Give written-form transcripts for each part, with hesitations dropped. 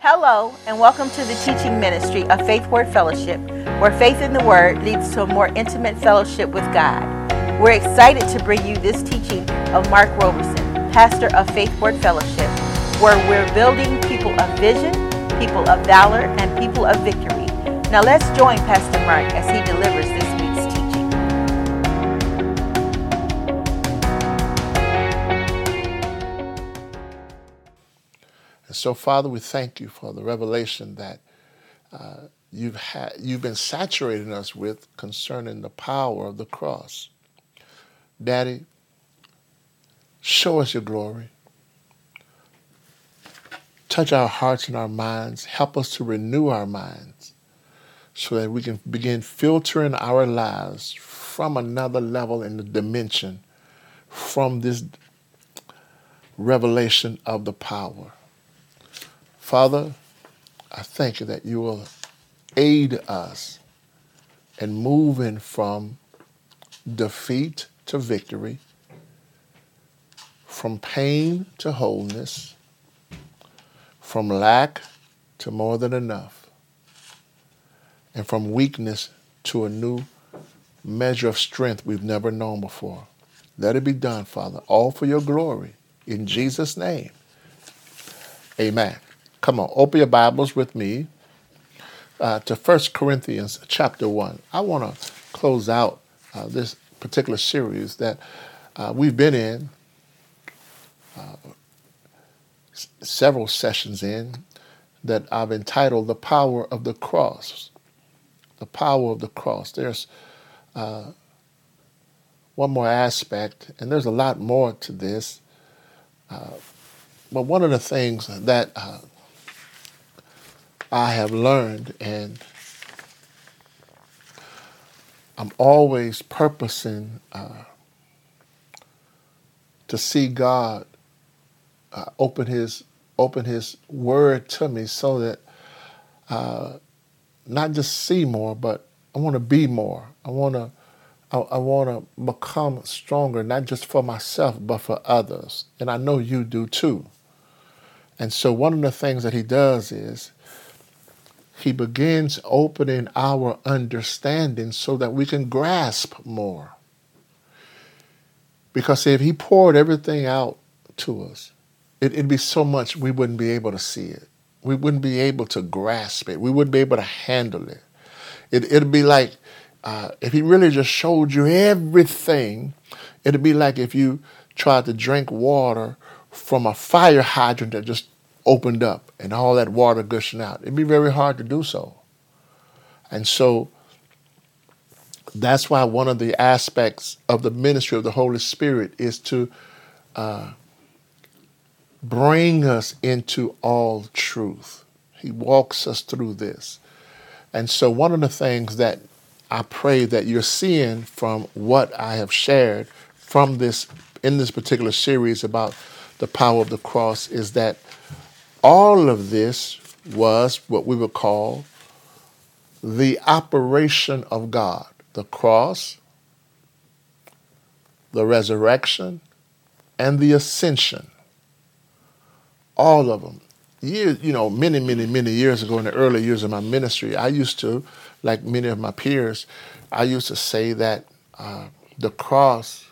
Hello, and welcome to the teaching ministry of Faith Word Fellowship, where faith in the Word leads to a more intimate fellowship with God. We're excited to bring you this teaching of Mark Roberson, pastor of Faith Word Fellowship, where we're building people of vision, people of valor, and people of victory. Now let's join Pastor Mark as he delivers this week's teaching. So, Father, we thank you for the revelation that you've been saturating us with concerning the power of the cross. Daddy, show us your glory. Touch our hearts and our minds. Help us to renew our minds so that we can begin filtering our lives from another level in the dimension from this revelation of the power. Father, I thank you that you will aid us in moving from defeat to victory, from pain to wholeness, from lack to more than enough, and from weakness to a new measure of strength we've never known before. Let it be done, Father, all for your glory. In Jesus' name, amen. Come on, open your Bibles with me to 1 Corinthians chapter 1. I want to close out this particular series that we've been in, several sessions in, that I've entitled The Power of the Cross. The Power of the Cross. There's one more aspect, and there's a lot more to this, but one of the things that I have learned, and I'm always purposing to see God open His Word to me, so that not just see more, but I want to be more. I want to become stronger, not just for myself, but for others, and I know you do too. And so one of the things that He does is He begins opening our understanding so that we can grasp more. Because if He poured everything out to us, it'd be so much we wouldn't be able to see it. We wouldn't be able to grasp it. We wouldn't be able to handle it. It'd be like if He really just showed you everything, it'd be like if you tried to drink water from a fire hydrant that just opened up and all that water gushing out. It'd be very hard to do so. And so that's why one of the aspects of the ministry of the Holy Spirit is to bring us into all truth. He walks us through this. And so one of the things that I pray that you're seeing from what I have shared from this, in this particular series about the power of the cross, is that all of this was what we would call the operation of God. The cross, the resurrection, and the ascension. All of them. Many years ago, in the early years of my ministry, I used to, like many of my peers, I used to say that the cross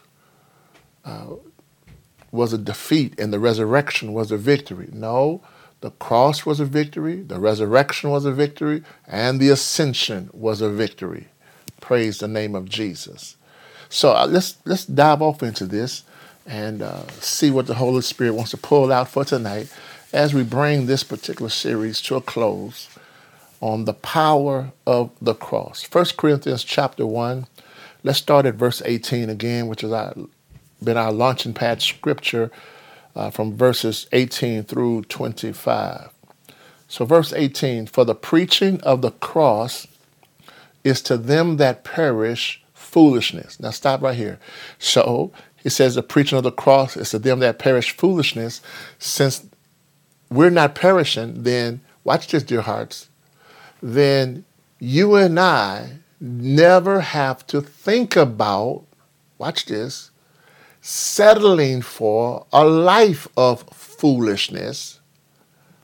was a defeat and the resurrection was a victory. No, the cross was a victory, the resurrection was a victory, and the ascension was a victory. Praise the name of Jesus. So let's dive off into this and see what the Holy Spirit wants to pull out for tonight as we bring this particular series to a close on the power of the cross. 1 Corinthians chapter 1, let's start at verse 18 again, which has been our launching pad scripture from verses 18 through 25. So verse 18, for the preaching of the cross is to them that perish foolishness. Now stop right here. So he says the preaching of the cross is to them that perish foolishness. Since we're not perishing, then, watch this, dear hearts, then you and I never have to think about, watch this, settling for a life of foolishness,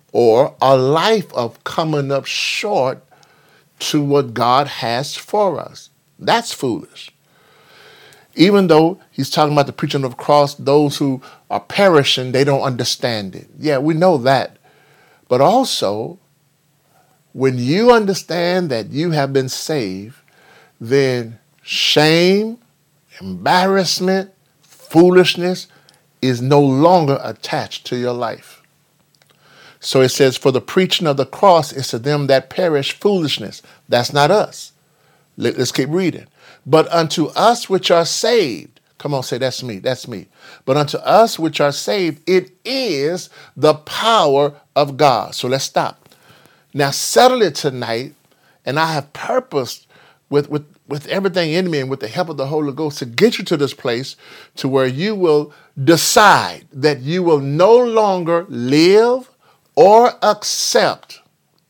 or a life of coming up short to what God has for us. That's foolish. Even though he's talking about the preaching of the cross, those who are perishing, they don't understand it. Yeah, we know that. But also, when you understand that you have been saved, then shame, embarrassment, foolishness is no longer attached to your life. So it says, for the preaching of the cross is to them that perish foolishness. That's not us. Let's keep reading. But unto us which are saved, come on, say that's me, that's me. But unto us which are saved, it is the power of God. So let's stop. Now settle it tonight, and I have purposed with everything in me and with the help of the Holy Ghost to get you to this place to where you will decide that you will no longer live or accept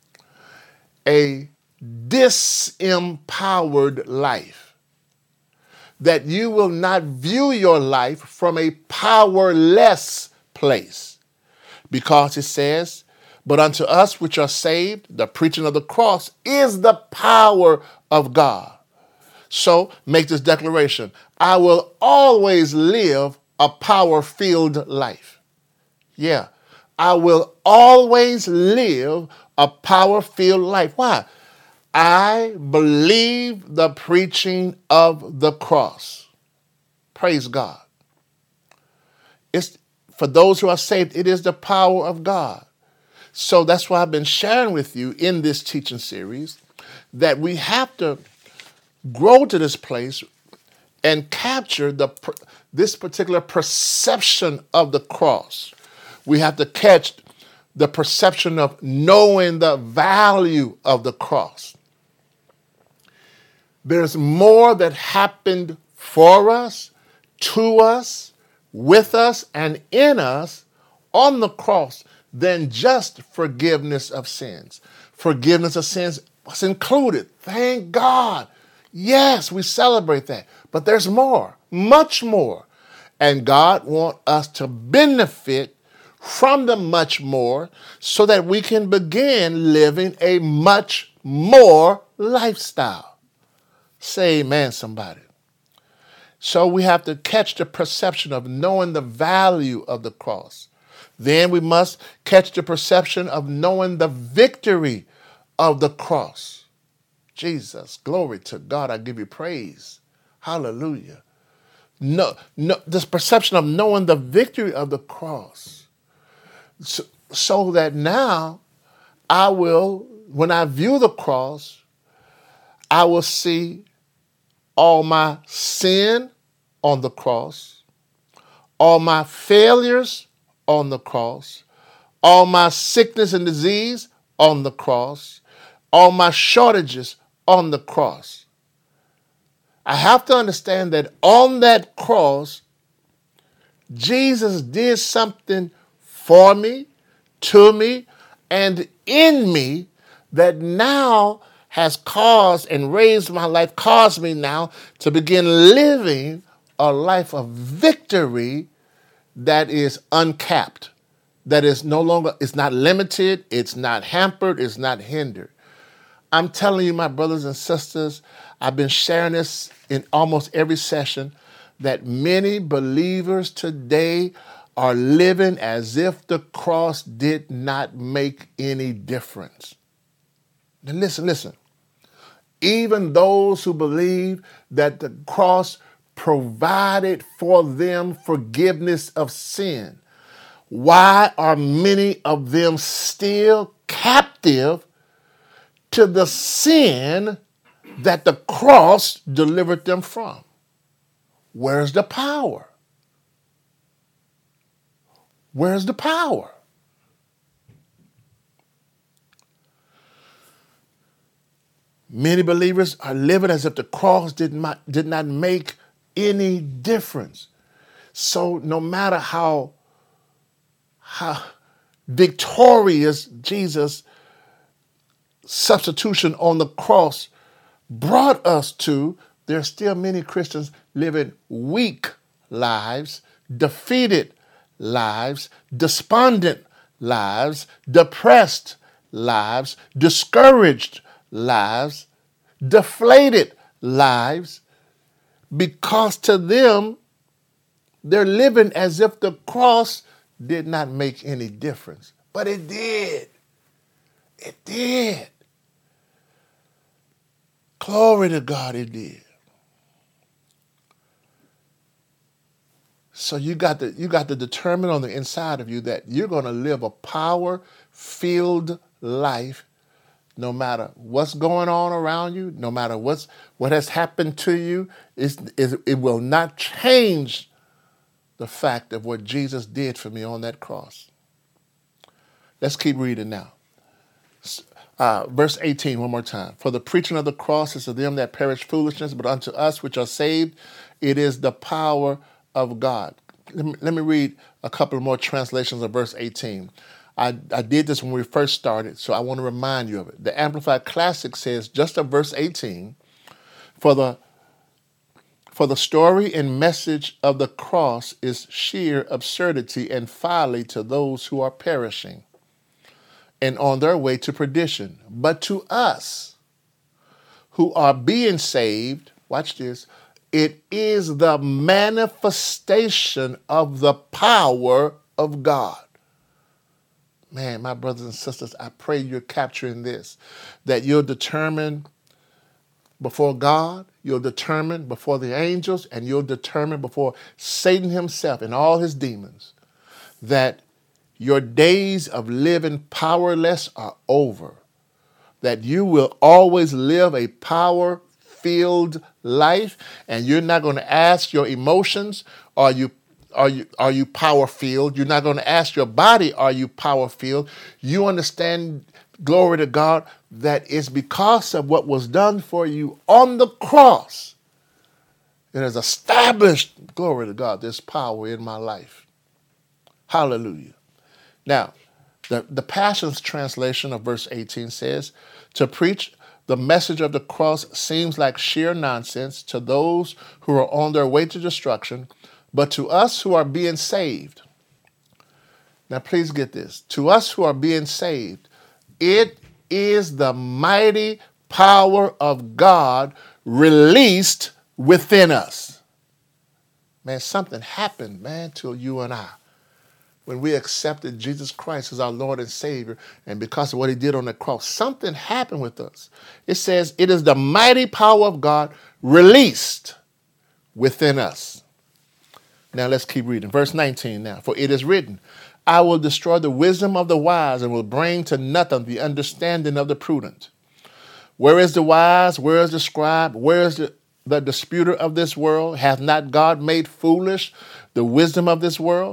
a disempowered life. That you will not view your life from a powerless place. Because it says, but unto us which are saved, the preaching of the cross is the power of God. So make this declaration. I will always live a power-filled life. Yeah. I will always live a power-filled life. Why? I believe the preaching of the cross. Praise God. It's for those who are saved, it is the power of God. So that's why I've been sharing with you in this teaching series that we have to grow to this place and capture this particular perception of the cross. We have to catch the perception of knowing the value of the cross. There's more that happened for us, to us, with us, and in us on the cross than just forgiveness of sins. Forgiveness of sins was included. Thank God. Yes, we celebrate that. But there's more, much more. And God wants us to benefit from the much more so that we can begin living a much more lifestyle. Say amen, somebody. So we have to catch the perception of knowing the value of the cross. Then we must catch the perception of knowing the victory of the cross. Jesus, glory to God, I give you praise. Hallelujah. No, this perception of knowing the victory of the cross. So that now I will, when I view the cross, I will see all my sin on the cross, all my failures on the cross, all my sickness and disease on the cross, all my shortages on the cross. I have to understand that on that cross, Jesus did something for me, to me, and in me that now has caused and raised my life, caused me now to begin living a life of victory that is uncapped, that is no longer, it's not limited, it's not hampered, it's not hindered. I'm telling you, my brothers and sisters, I've been sharing this in almost every session, that many believers today are living as if the cross did not make any difference. Now listen. Even those who believe that the cross provided for them forgiveness of sin, why are many of them still captive to the sin that the cross delivered them from? Where's the power? Where's the power? Many believers are living as if the cross did not make any difference. So no matter how victorious Jesus' substitution on the cross brought us to, there are still many Christians living weak lives, defeated lives, despondent lives, depressed lives, discouraged lives, deflated lives, because to them, they're living as if the cross did not make any difference. But it did. It did. Glory to God, it did. So you got to determine on the inside of you that you're going to live a power-filled life no matter what's going on around you, no matter what has happened to you. It will not change the fact of what Jesus did for me on that cross. Let's keep reading now. Verse 18, one more time. For the preaching of the cross is to them that perish foolishness, but unto us which are saved, it is the power of God. Let me read a couple more translations of verse 18. I did this when we first started, so I want to remind you of it. The Amplified Classic says, just of verse 18, for the story and message of the cross is sheer absurdity and folly to those who are perishing and on their way to perdition. But to us who are being saved, watch this, it is the manifestation of the power of God. Man, my brothers and sisters, I pray you're capturing this, that you're determined before God, you're determined before the angels, and you're determined before Satan himself and all his demons, that your days of living powerless are over, that you will always live a power-filled life, and you're not going to ask your emotions, are you power-filled? You're not going to ask your body, are you power-filled? You understand, glory to God, that it's because of what was done for you on the cross. It has established, glory to God, this power in my life. Hallelujah. Now, the Passion's translation of verse 18 says, to preach the message of the cross seems like sheer nonsense to those who are on their way to destruction, but to us who are being saved. Now, please get this. To us who are being saved, it is the mighty power of God released within us. Man, something happened, man, to you and I when we accepted Jesus Christ as our Lord and Savior, and because of what he did on the cross, something happened with us. It says it is the mighty power of God released within us. Now let's keep reading. Verse 19 now. For it is written, I will destroy the wisdom of the wise and will bring to nothing the understanding of the prudent. Where is the wise? Where is the scribe? Where is the disputer of this world? Hath not God made foolish the wisdom of this world?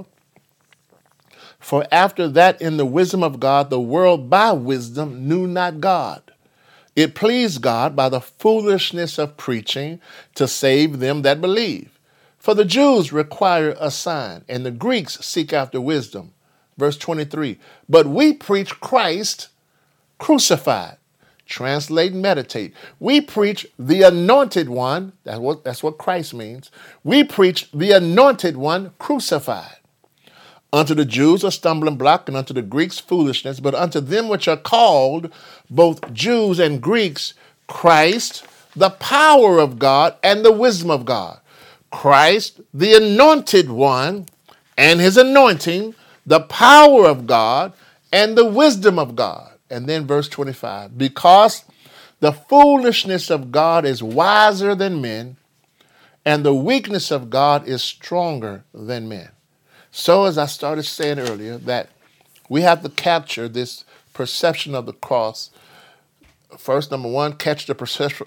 For after that, in the wisdom of God, the world by wisdom knew not God. It pleased God by the foolishness of preaching to save them that believe. For the Jews require a sign, and the Greeks seek after wisdom. Verse 23, but we preach Christ crucified. Translate and meditate. We preach the anointed one. That's what Christ means. We preach the anointed one crucified. Unto the Jews a stumbling block, and unto the Greeks foolishness, but unto them which are called, both Jews and Greeks, Christ, the power of God and the wisdom of God. Christ, the anointed one, and his anointing, the power of God and the wisdom of God. And then verse 25, because the foolishness of God is wiser than men, and the weakness of God is stronger than men. So as I started saying earlier, that we have to capture this perception of the cross. First, number one, catch the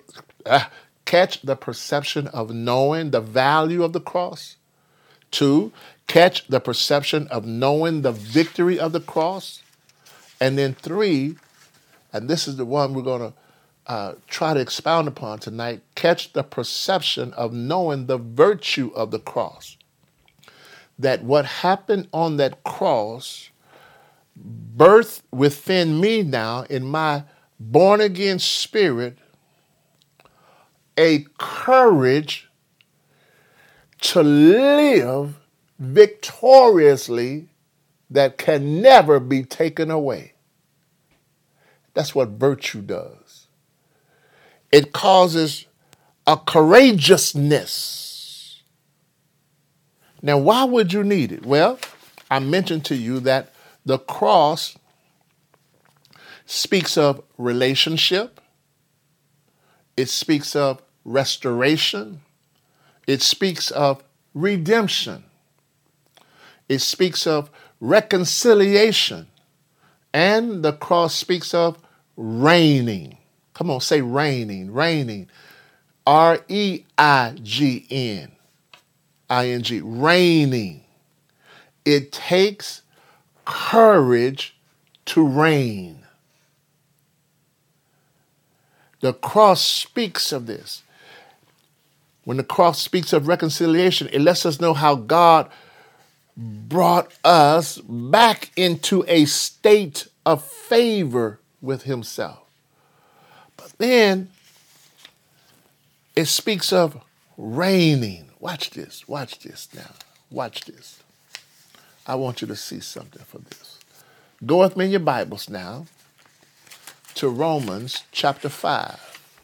perception of knowing the value of the cross. 2, catch the perception of knowing the victory of the cross. And then 3, and this is the one we're going to try to expound upon tonight, catch the perception of knowing the virtue of the cross. That what happened on that cross birthed within me now in my born-again spirit a courage to live victoriously that can never be taken away. That's what virtue does. It causes a courageousness. Now, why would you need it? Well, I mentioned to you that the cross speaks of relationship. It speaks of restoration. It speaks of redemption. It speaks of reconciliation. And the cross speaks of reigning. Come on, say reigning, reigning. R-E-I-G-N-I-N-G, reigning. It takes courage to reign. The cross speaks of this. When the cross speaks of reconciliation, it lets us know how God brought us back into a state of favor with himself. But then it speaks of reigning. Watch this now. Watch this. I want you to see something for this. Go with me in your Bibles now to Romans chapter 5.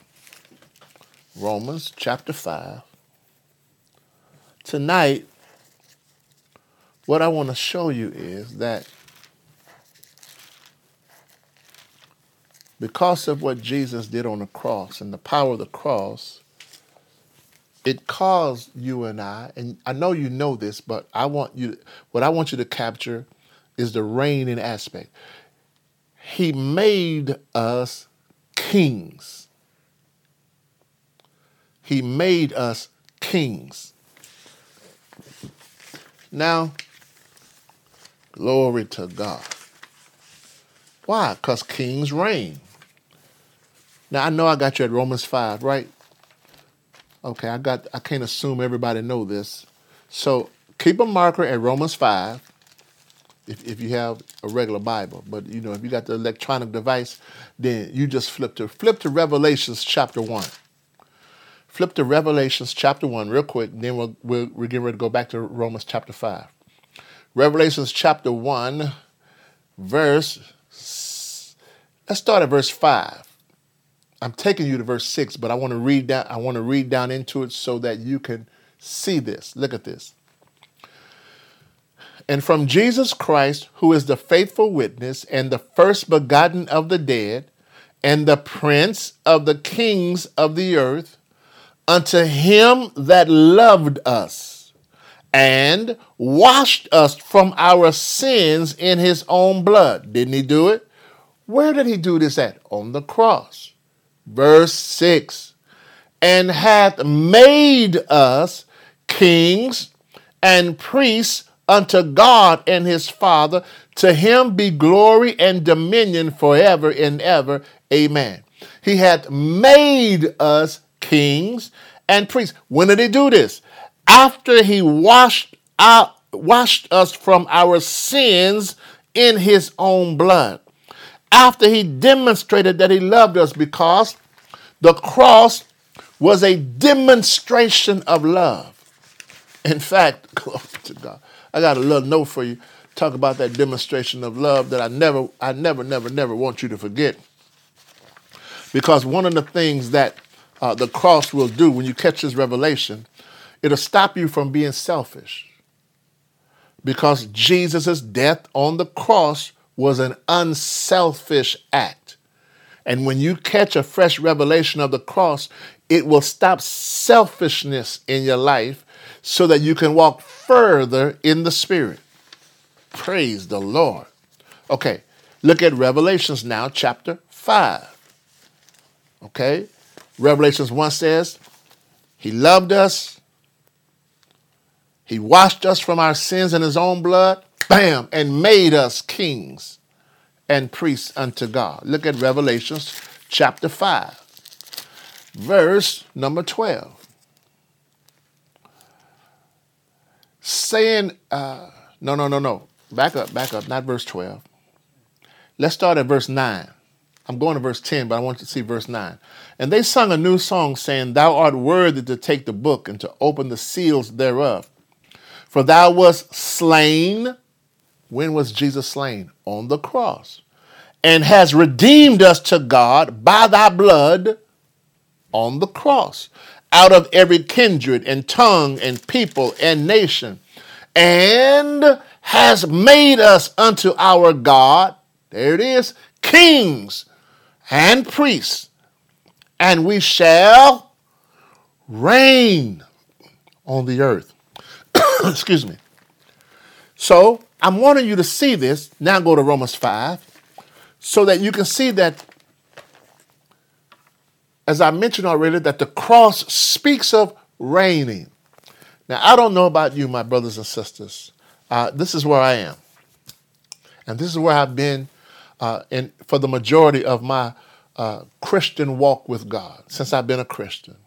Romans chapter 5. Tonight, what I want to show you is that because of what Jesus did on the cross and the power of the cross, it caused you and I, and I know you know this, but what I want you to capture is the reigning aspect. He made us kings. He made us kings. Now, glory to God. Why? Because kings reign. Now, I know I got you at Romans 5, right? Okay, I can't assume everybody know this. So keep a marker at Romans 5 if you have a regular Bible. But, if you got the electronic device, then you just flip to Revelations chapter 1. Flip to Revelations chapter 1 real quick, then we're getting ready to go back to Romans chapter 5. Revelations chapter 1, let's start at verse 5. I'm taking you to verse 6, but I want to read down into it so that you can see this. Look at this. And from Jesus Christ, who is the faithful witness and the first begotten of the dead and the prince of the kings of the earth, unto him that loved us and washed us from our sins in his own blood. Didn't he do it? Where did he do this at? On the cross. Verse 6. And hath made us kings and priests unto God and his Father. To him be glory and dominion forever and ever. Amen. He hath made us kings and priests. When did he do this? After he washed us from our sins in his own blood. After he demonstrated that he loved us, because the cross was a demonstration of love. In fact, glory to God, I got a little note for you. Talk about that demonstration of love that I never want you to forget. Because one of the things that the cross will do when you catch this revelation, it'll stop you from being selfish. Because Jesus' death on the cross was an unselfish act. And when you catch a fresh revelation of the cross, it will stop selfishness in your life so that you can walk further in the Spirit. Praise the Lord. Okay, look at Revelations now, chapter 5. Okay, Revelations 1 says, he loved us. He washed us from our sins in his own blood. Bam! And made us kings and priests unto God. Look at Revelations chapter 5, verse number 12. Saying, no. Back up, not verse 12. Let's start at verse 9. I'm going to verse 10, but I want you to see verse 9. And they sung a new song, saying, Thou art worthy to take the book and to open the seals thereof. For thou wast slain. When was Jesus slain? On the cross. And has redeemed us to God by thy blood on the cross, out of every kindred and tongue and people and nation, and has made us unto our God, there it is, kings and priests, and we shall reign on the earth. Excuse me. So I'm wanting you to see this. Now go to Romans 5, so that you can see that, as I mentioned already, that the cross speaks of reigning. Now, I don't know about you, my brothers and sisters. This is where I am. And this is where I've been for the majority of my Christian walk with God, since I've been a Christian.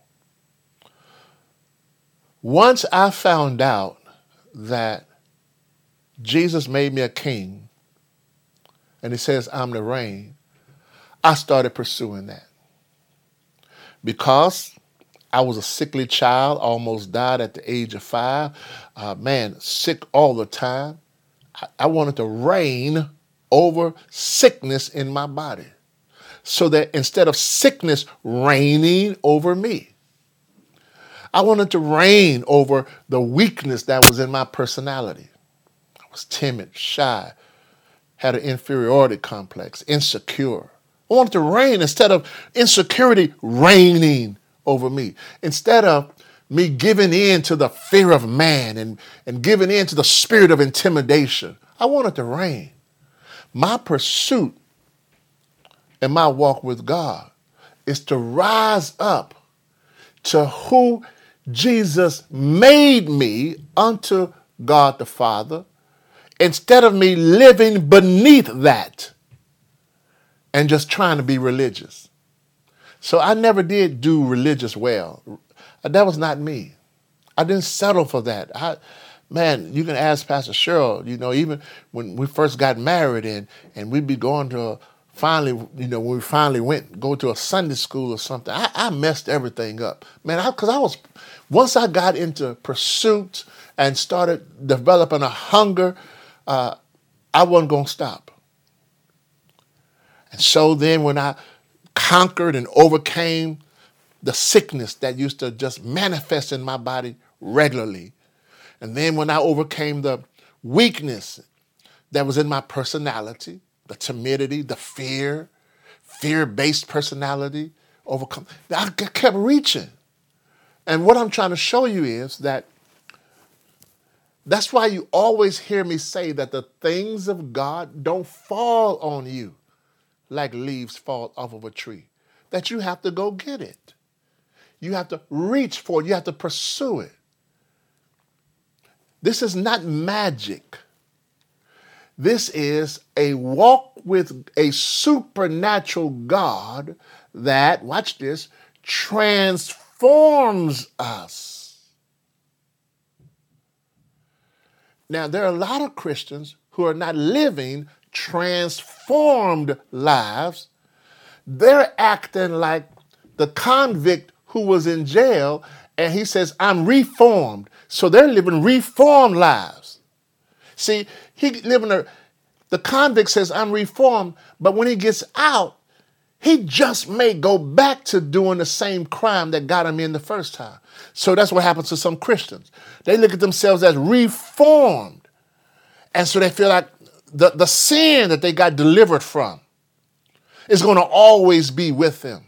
Once I found out that Jesus made me a king, and he says I'm to reign, I started pursuing that. Because I was a sickly child, almost died at the age of 5. Sick all the time. I wanted to reign over sickness in my body, so that instead of sickness reigning over me, I wanted to reign over the weakness that was in my personality. I was timid, shy, had an inferiority complex, insecure. I wanted to reign instead of insecurity reigning over me. Instead of me giving in to the fear of man and giving in to the spirit of intimidation, I wanted to reign. My pursuit in my walk with God is to rise up to who Jesus made me unto God the Father, instead of me living beneath that and just trying to be religious. So I never did do religious well. That was not me. I didn't settle for that. You can ask Pastor Cheryl, even when we first got married and we'd be going to when we finally go to a Sunday school or something, I messed everything up. Once I got into pursuit and started developing a hunger, I wasn't going to stop. And so then when I conquered and overcame the sickness that used to just manifest in my body regularly, and then when I overcame the weakness that was in my personality, the timidity, the fear-based personality, I kept reaching. And what I'm trying to show you is that's why you always hear me say that the things of God don't fall on you like leaves fall off of a tree, that you have to go get it. You have to reach for it. You have to pursue it. This is not magic. This is a walk with a supernatural God that, watch this, transforms us. Now, there are a lot of Christians who are not living transformed lives. They're acting like the convict who was in jail, and he says, I'm reformed. So they're living reformed lives. See, the convict says, I'm reformed, but when he gets out, he just may go back to doing the same crime that got him in the first time. So that's what happens to some Christians. They look at themselves as reformed. And so they feel like the sin that they got delivered from is going to always be with them.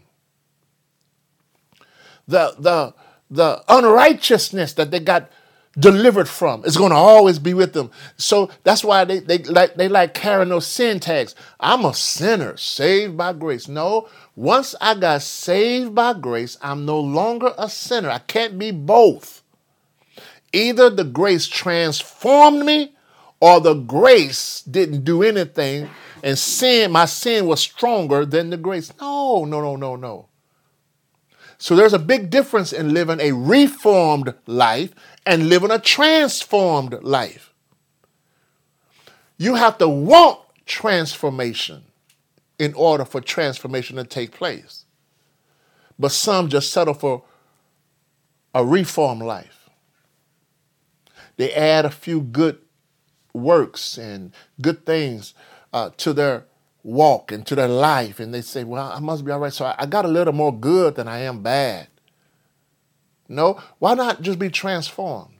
The unrighteousness that they got delivered from is going to always be with them. So that's why they like carrying those sin tags. I'm a sinner saved by grace. No, once I got saved by grace, I'm no longer a sinner. I can't be both. Either the grace transformed me or the grace didn't do anything and my sin was stronger than the grace. No. So there's a big difference in living a reformed life and living a transformed life. You have to want transformation in order for transformation to take place. But some just settle for a reformed life. They add a few good works and good things to their walk and to their life. And they say, well, I must be all right. So I got a little more good than I am bad. No, why not just be transformed?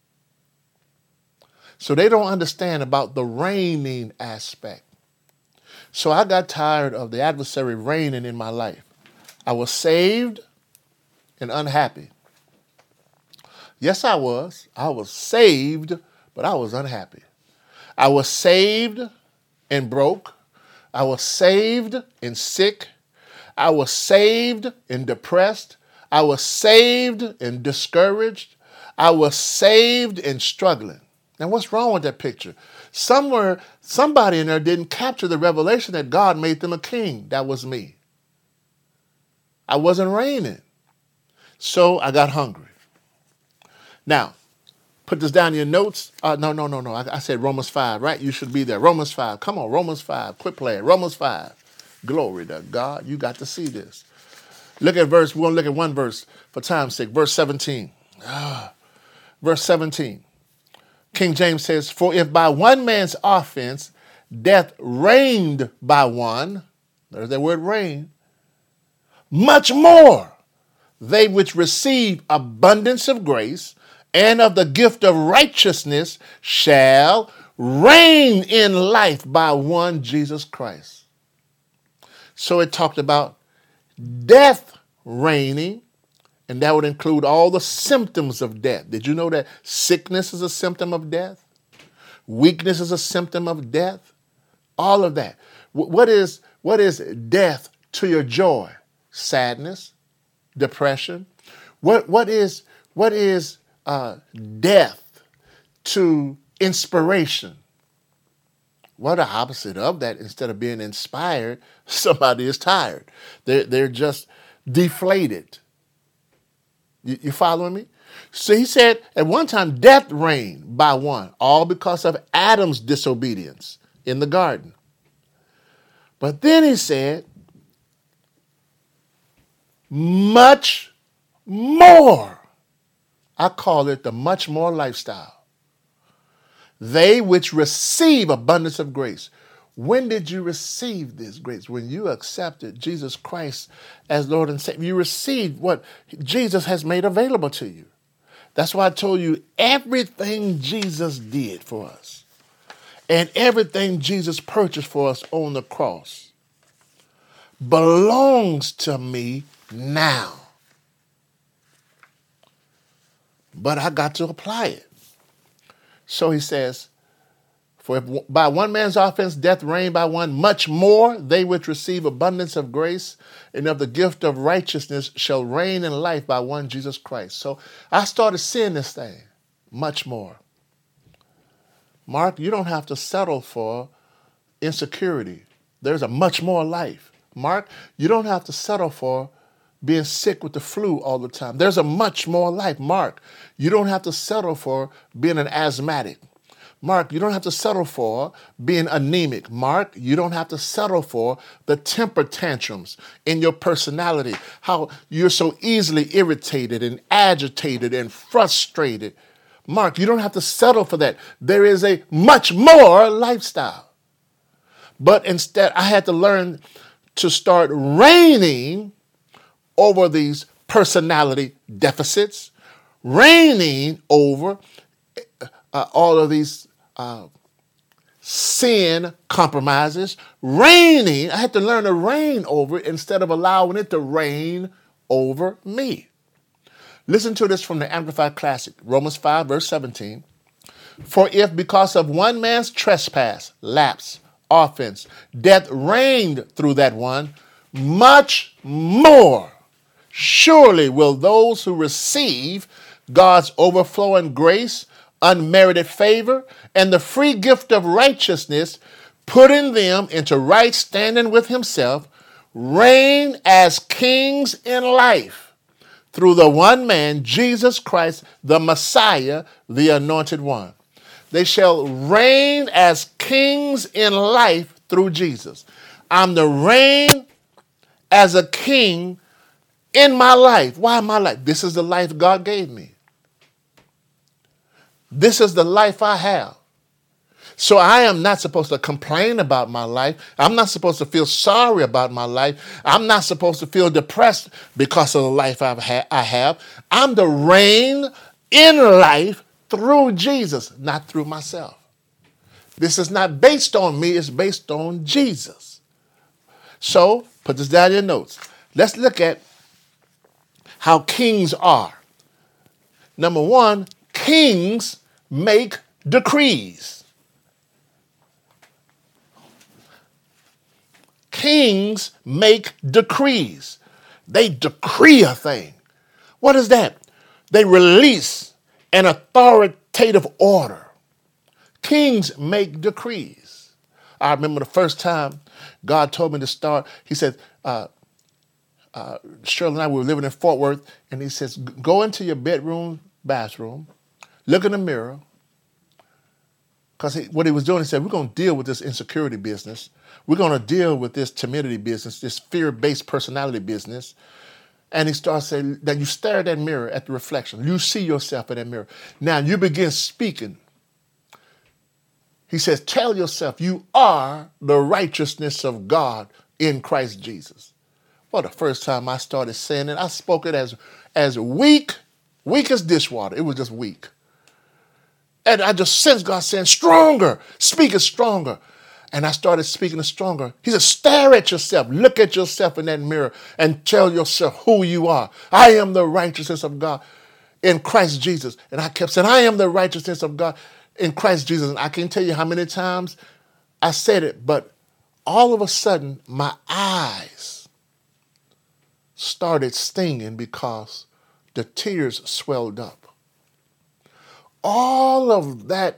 So they don't understand about the reigning aspect. So I got tired of the adversary reigning in my life. I was saved and unhappy. Yes, I was. I was saved, but I was unhappy. I was saved and broke. I was saved and sick. I was saved and depressed. I was saved and discouraged. I was saved and struggling. Now, what's wrong with that picture? Somewhere, somebody in there didn't capture the revelation that God made them a king. That was me. I wasn't reigning. So I got hungry. Now, put this down in your notes. No. I said Romans 5, right? You should be there. Romans 5. Come on, Romans 5. Quit playing. Romans 5. Glory to God. You got to see this. Look at verse. We're going to look at one verse for time's sake. Verse 17. Verse 17. King James says, for if by one man's offense death reigned by one, there's that word reign, much more they which receive abundance of grace and of the gift of righteousness shall reign in life by one Jesus Christ. So it talked about death reigning, and that would include all the symptoms of death. Did you know that sickness is a symptom of death? Weakness is a symptom of death. All of that. What is death to your joy? Sadness, depression. What is death to inspiration? Well, the opposite of that. Instead of being inspired, somebody is tired. They're just deflated. You following me? So he said at one time death reigned by one, all because of Adam's disobedience in the garden. But then he said, much more. I call it the much more lifestyle. They which receive abundance of grace. When did you receive this grace? When you accepted Jesus Christ as Lord and Savior. You received what Jesus has made available to you. That's why I told you everything Jesus did for us and everything Jesus purchased for us on the cross belongs to me now. But I got to apply it. So he says, for if by one man's offense death reigned by one, much more they which receive abundance of grace and of the gift of righteousness shall reign in life by one Jesus Christ. So I started seeing this thing, much more. Mark, you don't have to settle for insecurity. There's a much more life. Mark, you don't have to settle for being sick with the flu all the time. There's a much more life. Mark, you don't have to settle for being an asthmatic. Mark, you don't have to settle for being anemic. Mark, you don't have to settle for the temper tantrums in your personality, how you're so easily irritated and agitated and frustrated. Mark, you don't have to settle for that. There is a much more lifestyle. But instead, I had to learn to start reigning over these personality deficits, reigning over all of these sin compromises, reigning. I had to learn to reign over it instead of allowing it to reign over me. Listen to this from the Amplified Classic, Romans 5, verse 17. For if because of one man's trespass, lapse, offense, death reigned through that one, much more surely will those who receive God's overflowing grace, unmerited favor, and the free gift of righteousness, putting them into right standing with himself, reign as kings in life through the one man, Jesus Christ, the Messiah, the Anointed One. They shall reign as kings in life through Jesus. I'm to reign as a king in my life. Why my life? This is the life God gave me. This is the life I have. So I am not supposed to complain about my life. I'm not supposed to feel sorry about my life. I'm not supposed to feel depressed because of the life I have. I'm to reign in life through Jesus, not through myself. This is not based on me, it's based on Jesus. So, put this down in your notes. Let's look at how kings are. Number one, kings make decrees. Kings make decrees. They decree a thing. What is that? They release an authoritative order. Kings make decrees. I remember the first time God told me to start, he said, Shirley and I were living in Fort Worth, and he says, go into your bedroom, bathroom, look in the mirror, because what he was doing, he said, we're going to deal with this insecurity business. We're going to deal with this timidity business, this fear-based personality business. And he starts saying that you stare at that mirror, at the reflection. You see yourself in that mirror. Now you begin speaking. He says, tell yourself you are the righteousness of God in Christ Jesus. Well, the first time I started saying it, I spoke it as weak as dishwater. It was just weak. And I just sensed God saying, stronger, speak it stronger. And I started speaking it stronger. He said, stare at yourself, look at yourself in that mirror and tell yourself who you are. I am the righteousness of God in Christ Jesus. And I kept saying, I am the righteousness of God in Christ Jesus. And I can't tell you how many times I said it, but all of a sudden my eyes started stinging because the tears swelled up. All of that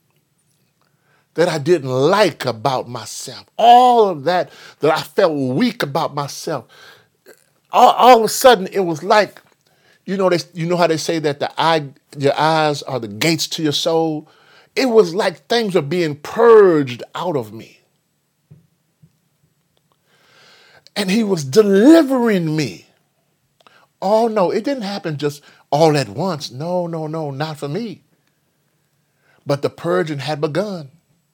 I didn't like about myself, all of that I felt weak about myself, all of a sudden it was like, you know how they say that your eyes are the gates to your soul? It was like things were being purged out of me. And he was delivering me. Oh no, it didn't happen just all at once. No, not for me. But the purging had begun.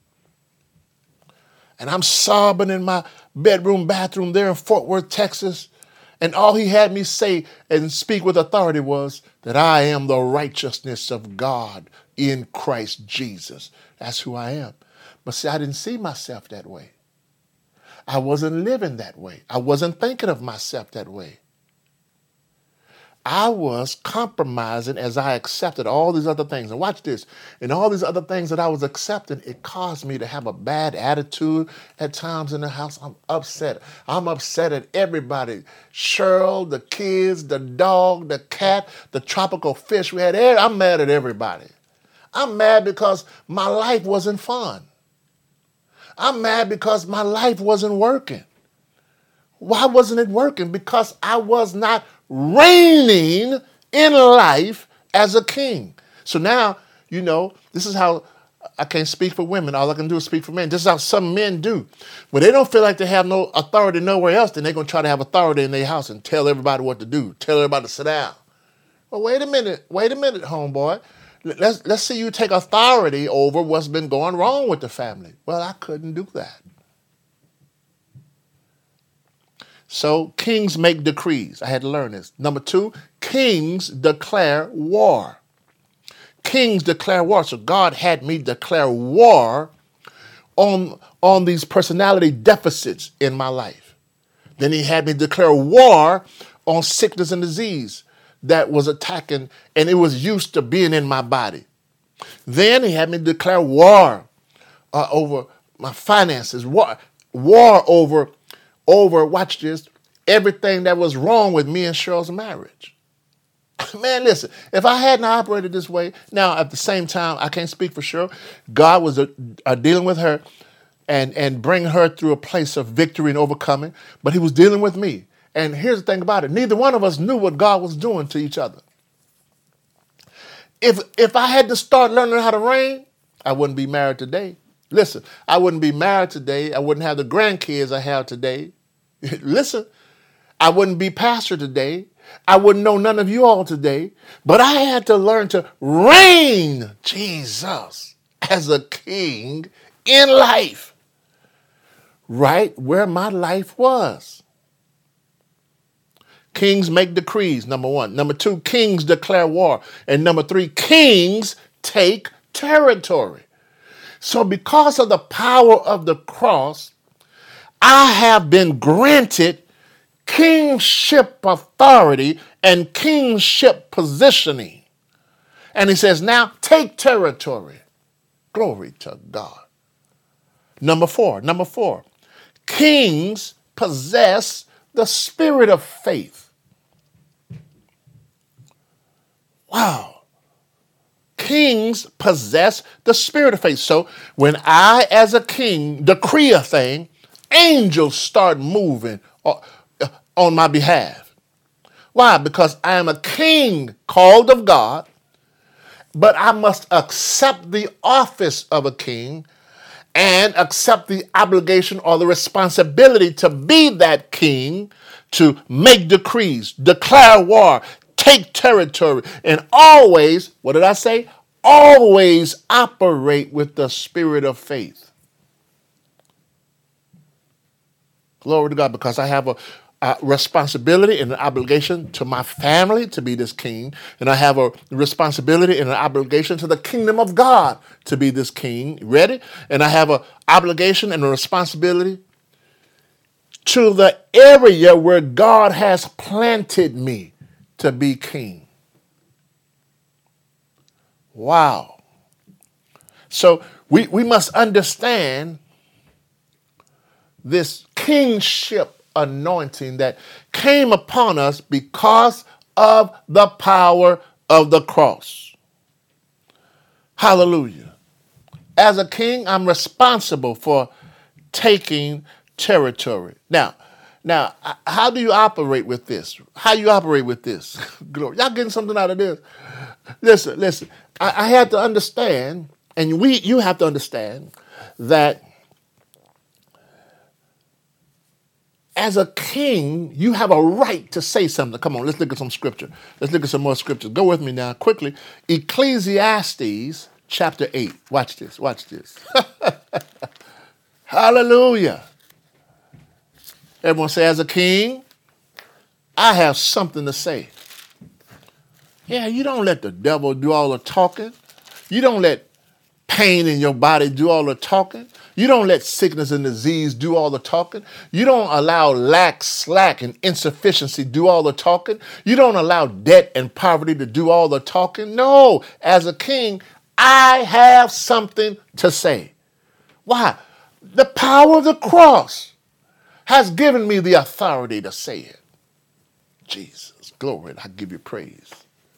And I'm sobbing in my bathroom there in Fort Worth, Texas. And all he had me say and speak with authority was that I am the righteousness of God in Christ Jesus. That's who I am. But see, I didn't see myself that way. I wasn't living that way. I wasn't thinking of myself that way. I was compromising as I accepted all these other things. And watch this. And all these other things that I was accepting, it caused me to have a bad attitude at times in the house. I'm upset. I'm upset at everybody. Cheryl, the kids, the dog, the cat, the tropical fish we had. I'm mad at everybody. I'm mad because my life wasn't fun. I'm mad because my life wasn't working. Why wasn't it working? Because I was not reigning in life as a king. So now, this is how I can't speak for women. All I can do is speak for men. This is how some men do. When they don't feel like they have no authority nowhere else, then they're going to try to have authority in their house and tell everybody what to do. Tell everybody to sit down. Well, wait a minute, homeboy. Let's see you take authority over what's been going wrong with the family. Well, I couldn't do that. So kings make decrees. I had to learn this. Number 2, kings declare war. Kings declare war. So God had me declare war on these personality deficits in my life. Then he had me declare war on sickness and disease that was attacking, and it was used to being in my body. Then he had me declare war over my finances, war over, watch this, everything that was wrong with me and Cheryl's marriage. Man, listen, if I hadn't operated this way, now at the same time, I can't speak for Cheryl, God was dealing with her and bringing her through a place of victory and overcoming, but he was dealing with me. And here's the thing about it. Neither one of us knew what God was doing to each other. If I had to start learning how to reign, I wouldn't be married today. Listen, I wouldn't be married today. I wouldn't have the grandkids I have today. Listen, I wouldn't be pastor today. I wouldn't know none of you all today. But I had to learn to reign Jesus as a king in life right where my life was. Kings make decrees, number one. Number two, kings declare war. And number three, kings take territory. So because of the power of the cross, I have been granted kingship authority and kingship positioning. And he says, now take territory. Glory to God. Number four, kings possess the spirit of faith. Wow. Kings possess the spirit of faith. So when I, as a king, decree a thing, angels start moving on my behalf. Why? Because I am a king called of God, but I must accept the office of a king and accept the obligation or the responsibility to be that king, to make decrees, declare war, take territory, and always, what did I say? Always operate with the spirit of faith. Glory to God, because I have a responsibility and an obligation to my family to be this king, and I have a responsibility and an obligation to the kingdom of God to be this king. Ready? And I have an obligation and a responsibility to the area where God has planted me to be king. Wow. So we must understand this kingship anointing that came upon us because of the power of the cross. Hallelujah. As a king, I'm responsible for taking territory. Now, how do you operate with this? How you operate with this? Glory. Y'all getting something out of this? Listen. I had to understand, and you have to understand that as a king, you have a right to say something. Come on, let's look at some scripture. Let's look at some more scriptures. Go with me now, quickly. Ecclesiastes chapter 8. Watch this. Hallelujah. Everyone say, as a king, I have something to say. Yeah, you don't let the devil do all the talking. You don't let pain in your body do all the talking. You don't let sickness and disease do all the talking. You don't allow lack, slack, and insufficiency do all the talking. You don't allow debt and poverty to do all the talking. No, as a king, I have something to say. Why? The power of the cross has given me the authority to say it. Jesus, glory, I give you praise.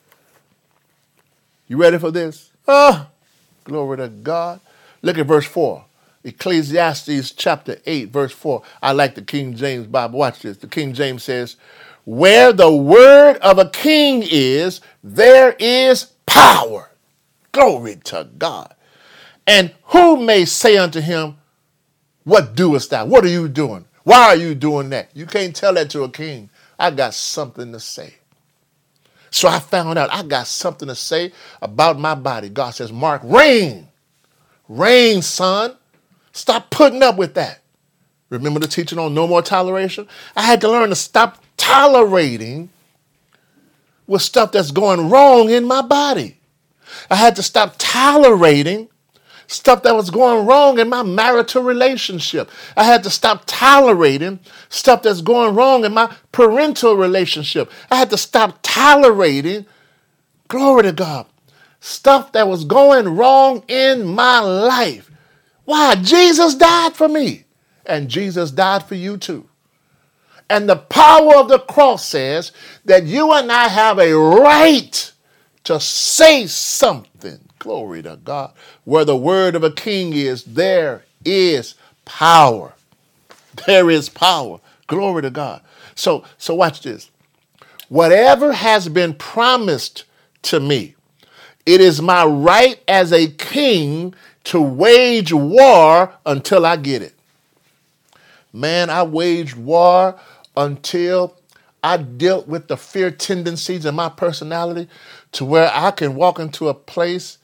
You ready for this? Glory to God. Look at verse 4. Ecclesiastes chapter 8, verse 4. I like the King James Bible. Watch this. The King James says, where the word of a king is, there is power. Glory to God. And who may say unto him, what doest thou? What are you doing? Why are you doing that? You can't tell that to a king. I got something to say. So I found out I got something to say about my body. God says, Mark, reign. Reign, son. Stop putting up with that. Remember the teaching on no more toleration? I had to learn to stop tolerating with stuff that's going wrong in my body. I had to stop tolerating stuff that was going wrong in my marital relationship. I had to stop tolerating stuff that's going wrong in my parental relationship. I had to stop tolerating, glory to God, stuff that was going wrong in my life. Why? Jesus died for me, and Jesus died for you too. And the power of the cross says that you and I have a right to say something. Glory to God. Where the word of a king is, there is power. There is power. Glory to God. So watch this. Whatever has been promised to me, it is my right as a king to wage war until I get it. Man, I waged war until I dealt with the fear tendencies in my personality to where I can walk into a place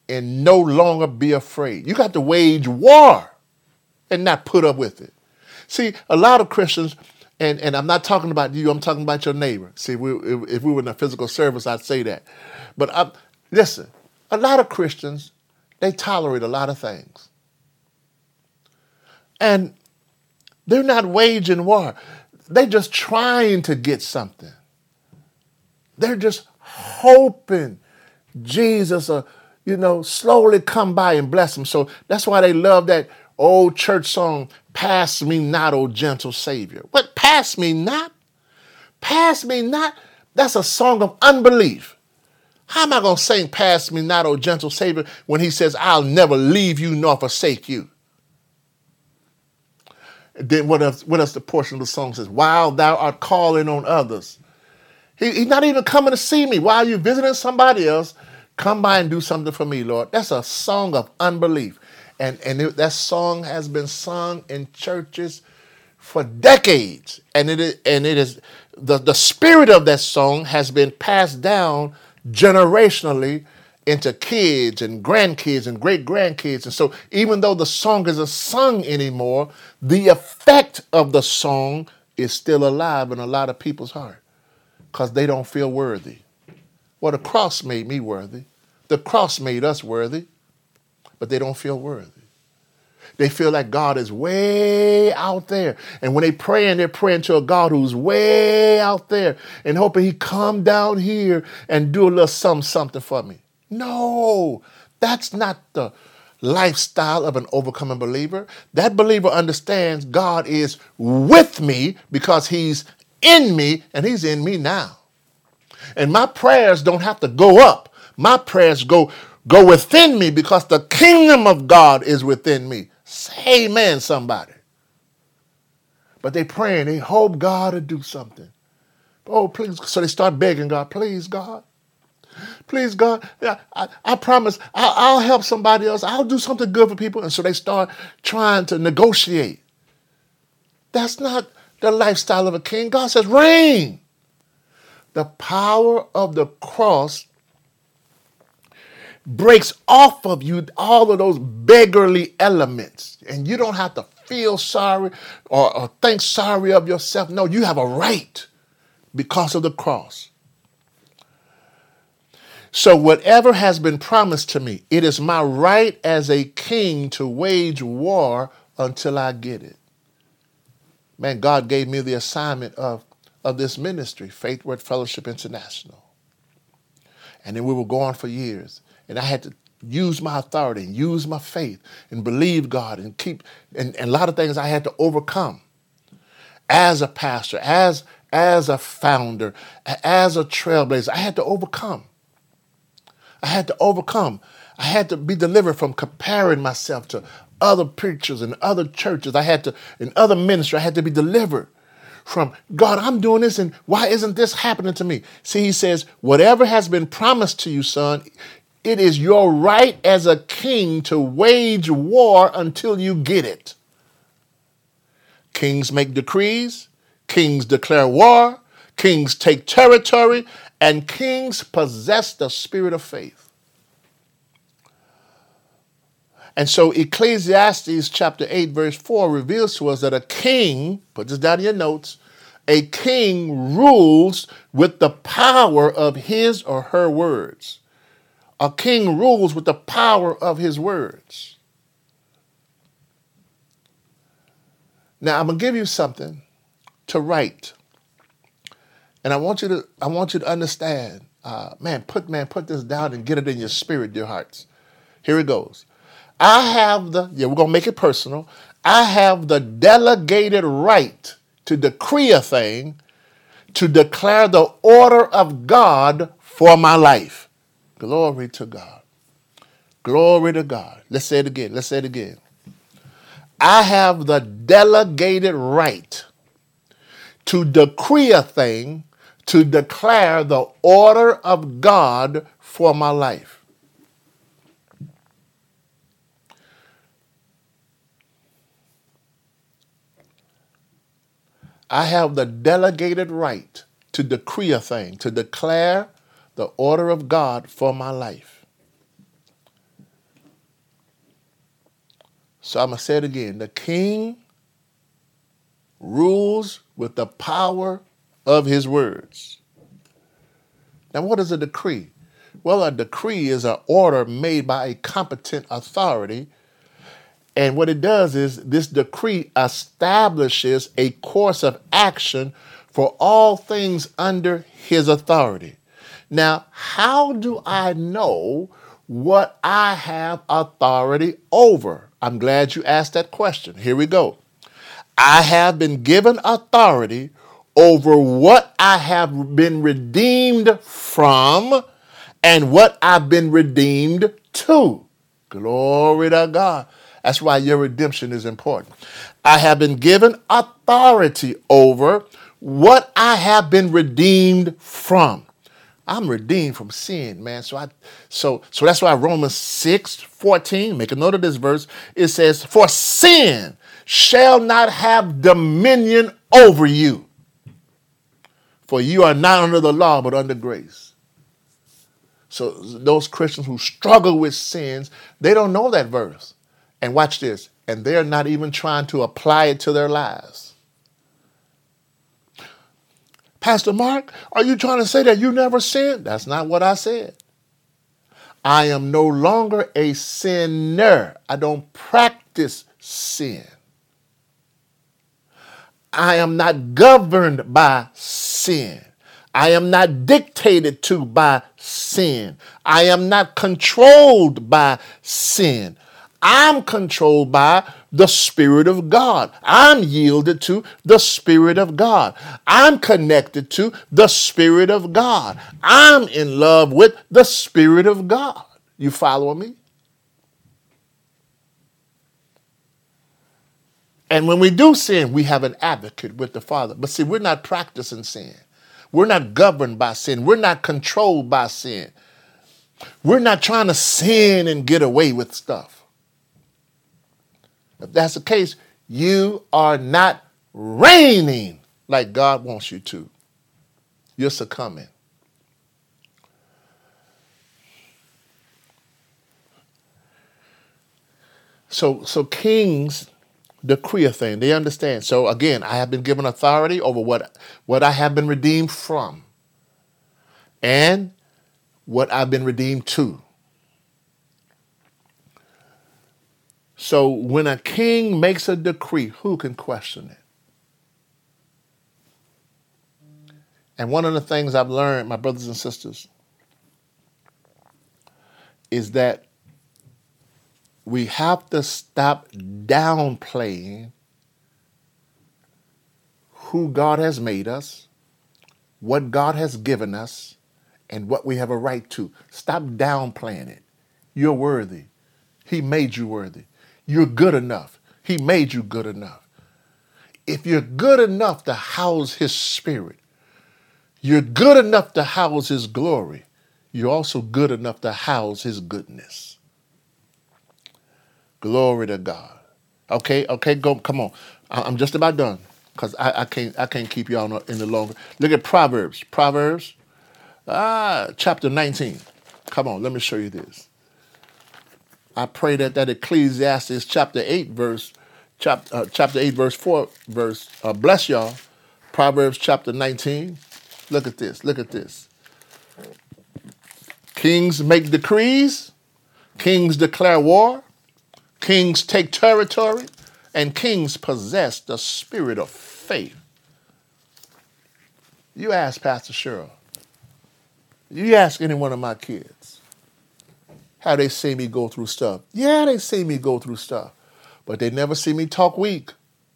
and no longer be afraid. You got to wage war and not put up with it. See, a lot of Christians, and I'm not talking about you, I'm talking about your neighbor. See, if we were in a physical service, I'd say that. But listen, a lot of Christians, they tolerate a lot of things. And they're not waging war. They're just trying to get something. They're just hoping Jesus will, slowly come by and bless them. So that's why they love that old church song, "Pass me not, O gentle Savior." What, pass me not? Pass me not? That's a song of unbelief. How am I going to sing "Pass me not, O gentle Savior" when he says, "I'll never leave you nor forsake you"? Then what else the portion of the song says? "While thou art calling on others." He's not even coming to see me. While you're visiting somebody else, come by and do something for me, Lord. That's a song of unbelief. And that song has been sung in churches for decades. And it is the spirit of that song has been passed down generationally into kids and grandkids and great-grandkids. And so even though the song isn't sung anymore, the effect of the song is still alive in a lot of people's heart because they don't feel worthy. Well, the cross made me worthy. The cross made us worthy, but they don't feel worthy. They feel like God is way out there. And when they're praying to a God who's way out there and hoping he come down here and do a little something for me. No, that's not the lifestyle of an overcoming believer. That believer understands God is with me because he's in me and he's in me now. And my prayers don't have to go up. My prayers go within me because the kingdom of God is within me. Say amen, somebody. But they praying, they hope God will do something. Oh, please. So they start begging God, please, God. Please, God, I promise I'll help somebody else. I'll do something good for people. And so they start trying to negotiate. That's not the lifestyle of a king. God says, reign. The power of the cross breaks off of you all of those beggarly elements. And you don't have to feel sorry or think sorry of yourself. No, you have a right because of the cross. So whatever has been promised to me, it is my right as a king to wage war until I get it. Man, God gave me the assignment of this ministry, Faith Word Fellowship International. And then we were going for years. And I had to use my authority and use my faith and believe God and and a lot of things I had to overcome as a pastor, as a founder, as a trailblazer. I had to overcome. I had to be delivered from comparing myself to other preachers and other churches. In other ministry, I had to be delivered from, God, I'm doing this and why isn't this happening to me? See, he says, whatever has been promised to you, son, it is your right as a king to wage war until you get it. Kings make decrees, kings declare war, kings take territory, and kings possess the spirit of faith. And so Ecclesiastes chapter 8, verse 4 reveals to us that a king, put this down in your notes, a king rules with the power of his or her words. A king rules with the power of his words. Now, I'm going to give you something to write. And I want you to understand, put this down and get it in your spirit, dear hearts. Here it goes. we're going to make it personal. I have the delegated right to decree a thing, to declare the order of God for my life. Glory to God. Glory to God. Let's say it again. I have the delegated right to decree a thing, to declare the order of God for my life. I have the delegated right to decree a thing, to declare the order of God for my life. So I'm going to say it again. The king rules with the power of his words. Now, what is a decree? Well, a decree is an order made by a competent authority. And what it does is this decree establishes a course of action for all things under his authority. Now, how do I know what I have authority over? I'm glad you asked that question. Here we go. I have been given authority over what I have been redeemed from and what I've been redeemed to. Glory to God. That's why your redemption is important. I have been given authority over what I have been redeemed from. I'm redeemed from sin, man. So that's why Romans 6:14, make a note of this verse, it says, for sin shall not have dominion over you. For you are not under the law, but under grace. So those Christians who struggle with sins, they don't know that verse. And watch this. And they're not even trying to apply it to their lives. Pastor Mark, are you trying to say that you never sinned? That's not what I said. I am no longer a sinner. I don't practice sin. I am not governed by sin. I am not dictated to by sin. I am not controlled by sin. I'm controlled by the Spirit of God. I'm yielded to the Spirit of God. I'm connected to the Spirit of God. I'm in love with the Spirit of God. You follow me? And when we do sin, we have an advocate with the Father. But see, we're not practicing sin. We're not governed by sin. We're not controlled by sin. We're not trying to sin and get away with stuff. If that's the case, you are not reigning like God wants you to. You're succumbing. So kings decree a thing. They understand. So again, I have been given authority over what I have been redeemed from and what I've been redeemed to. So when a king makes a decree, who can question it? And one of the things I've learned, my brothers and sisters, is that we have to stop downplaying who God has made us, what God has given us, and what we have a right to. Stop downplaying it. You're worthy. He made you worthy. You're good enough. He made you good enough. If you're good enough to house his spirit, you're good enough to house his glory, you're also good enough to house his goodness. Glory to God. Okay, go, come on. I'm just about done because I can't keep y'all any longer. Look at Proverbs. Chapter 19. Come on, let me show you this. I pray that Ecclesiastes chapter 8 verse 4 bless y'all. Proverbs chapter 19. Look at this. Kings make decrees, kings declare war, kings take territory, and kings possess the spirit of faith. You ask Pastor Cheryl. You ask any one of my kids how they see me go through stuff. Yeah, they see me go through stuff, but they never see me talk weak.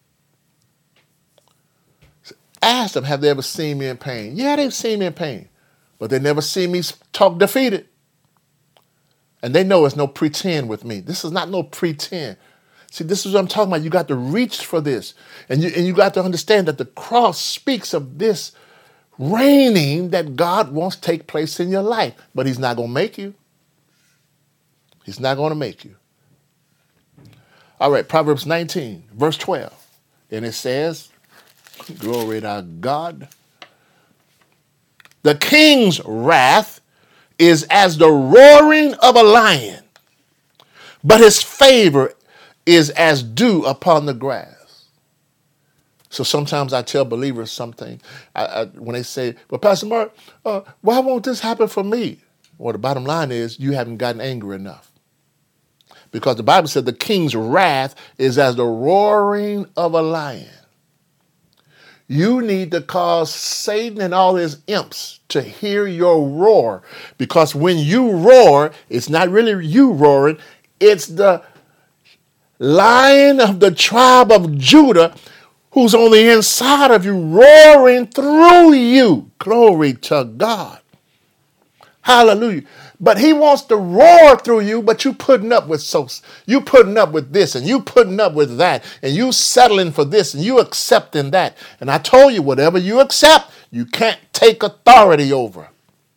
Ask them, have they ever seen me in pain? Yeah, they've seen me in pain, but they never see me talk defeated. And they know it's no pretend with me. This is not no pretend. See, this is what I'm talking about. You got to reach for this. And you got to understand that the cross speaks of this reigning that God wants to take place in your life. But he's not going to make you. He's not going to make you. All right, Proverbs 19, verse 12. And it says, glory to God. The king's wrath is as the roaring of a lion, but his favor is as dew upon the grass. So sometimes I tell believers something when they say, well, Pastor Mark, why won't this happen for me? Well, the bottom line is you haven't gotten angry enough. Because the Bible said the king's wrath is as the roaring of a lion. You need to cause Satan and all his imps to hear your roar. Because when you roar, it's not really you roaring. It's the Lion of the tribe of Judah who's on the inside of you, roaring through you. Glory to God. Hallelujah. But he wants to roar through you, but you putting up with you putting up with this, and you putting up with that, and you settling for this, and you accepting that. And I told you, whatever you accept, you can't take authority over.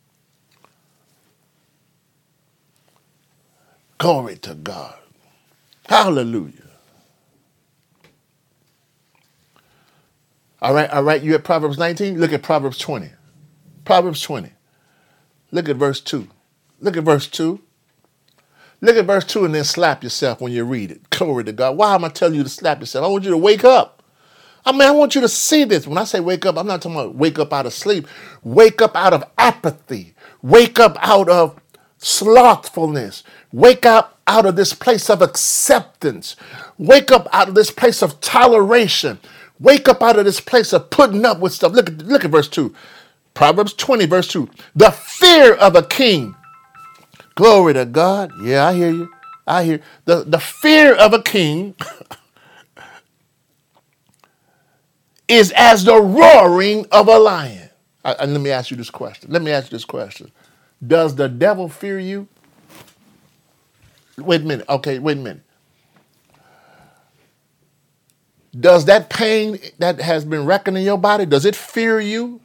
Glory to God. Hallelujah. All right, you at Proverbs 19? Look at Proverbs 20. Proverbs 20. Look at verse 2. Look at verse 2. Look at verse 2 and then slap yourself when you read it. Glory to God. Why am I telling you to slap yourself? I want you to wake up. I want you to see this. When I say wake up, I'm not talking about wake up out of sleep. Wake up out of apathy. Wake up out of slothfulness. Wake up out of this place of acceptance. Wake up out of this place of toleration. Wake up out of this place of putting up with stuff. Look at verse 2. Proverbs 20, verse 2. The fear of a king. Glory to God. Yeah, I hear you. I hear the fear of a king is as the roaring of a lion. And let me ask you this question. Does the devil fear you? Wait a minute. Okay, wait a minute. Does that pain that has been wrecking in your body, does it fear you?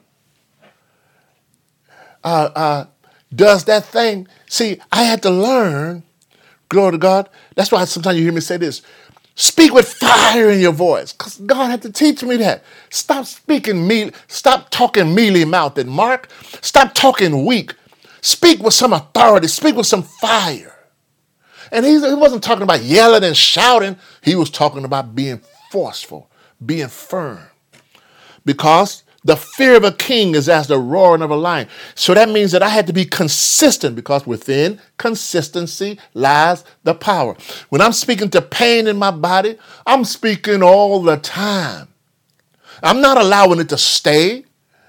Does that thing? See, I had to learn, glory to God. That's why sometimes you hear me say this. Speak with fire in your voice, because God had to teach me that. Stop talking mealy-mouthed, Mark. Stop talking weak. Speak with some authority. Speak with some fire. And he wasn't talking about yelling and shouting. He was talking about being forceful, being firm. Because the fear of a king is as the roaring of a lion. So that means that I had to be consistent, because within consistency lies the power. When I'm speaking to pain in my body, I'm speaking all the time. I'm not allowing it to stay.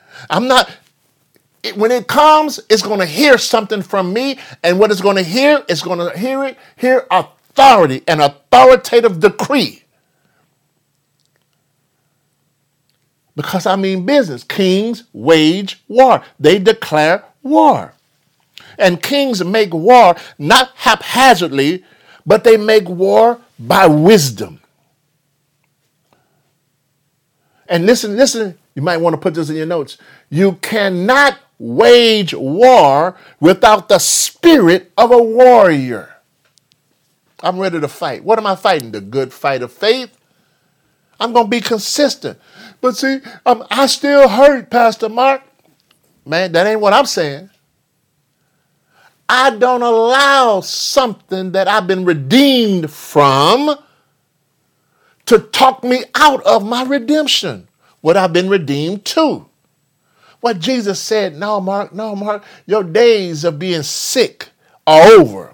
When it comes, it's going to hear something from me. And what it's going to hear, it's going to hear authority, an authoritative decree. Because I mean business. Kings wage war. They declare war. And kings make war not haphazardly, but they make war by wisdom. And listen, you might want to put this in your notes. You cannot wage war without the spirit of a warrior. I'm ready to fight. What am I fighting? The good fight of faith. I'm going to be consistent. But see, I still hurt, Pastor Mark. Man, that ain't what I'm saying. I don't allow something that I've been redeemed from to talk me out of my redemption, what I've been redeemed to. What Jesus said, no, Mark, your days of being sick are over.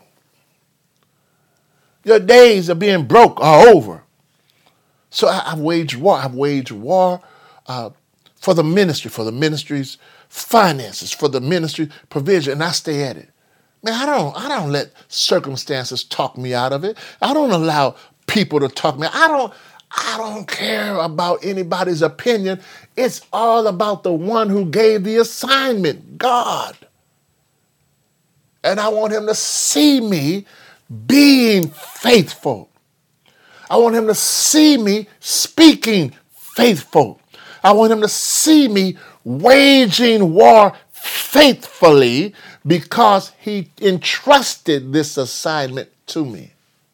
Your days of being broke are over. So I've waged war. I've waged war for the ministry's finances, for the ministry provision, and I stay at it. Man, I don't let circumstances talk me out of it. I don't allow people to talk me. I don't care about anybody's opinion. It's all about the one who gave the assignment, God. And I want him to see me being faithful. I want him to see me speaking faithful. I want him to see me waging war faithfully, because he entrusted this assignment to me.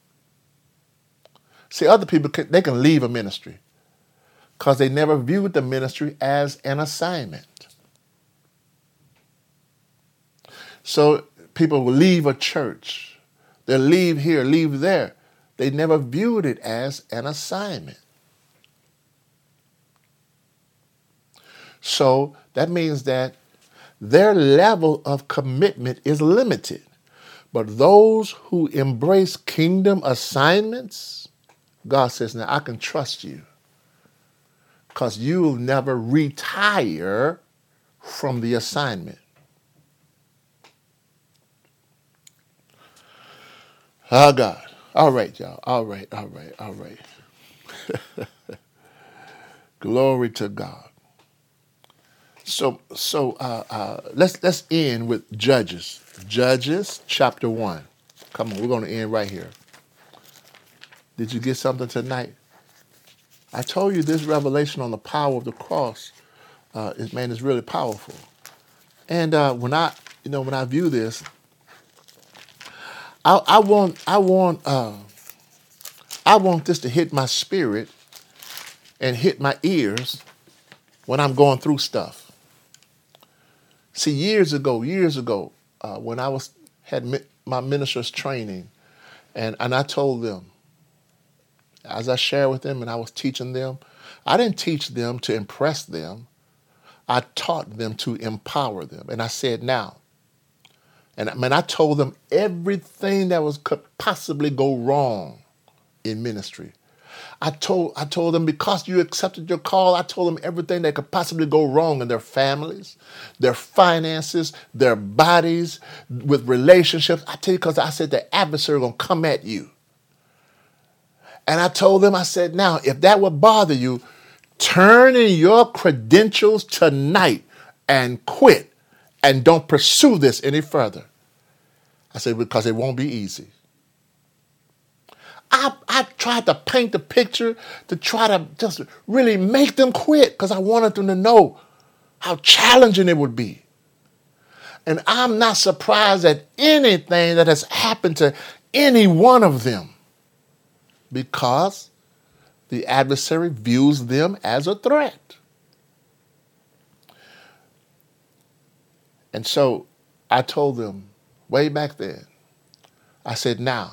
See, other people, they can leave a ministry because they never viewed the ministry as an assignment. So people will leave a church. They'll leave here, leave there. They never viewed it as an assignment. So that means that their level of commitment is limited. But those who embrace kingdom assignments, God says, now I can trust you because you'll never retire from the assignment. Oh, God. All right, y'all. All right. Glory to God. So let's end with Judges. Judges chapter 1. Come on, we're going to end right here. Did you get something tonight? I told you this revelation on the power of the cross, is really powerful. And when I view this, I want this to hit my spirit and hit my ears when I'm going through stuff. See, years ago, when I had my minister's training, and I told them, as I shared with them and I was teaching them, I didn't teach them to impress them. I taught them to empower them. And I said, now, and I told them everything that could possibly go wrong in ministry. I told them, because you accepted your call, I told them everything that could possibly go wrong in their families, their finances, their bodies, with relationships. I tell you, because I said the adversary going to come at you. And I told them, I said, now, if that would bother you, turn in your credentials tonight and quit and don't pursue this any further. I said, because it won't be easy. I tried to paint the picture to try to just really make them quit because I wanted them to know how challenging it would be. And I'm not surprised at anything that has happened to any one of them because the adversary views them as a threat. And so I told them way back then, I said, now,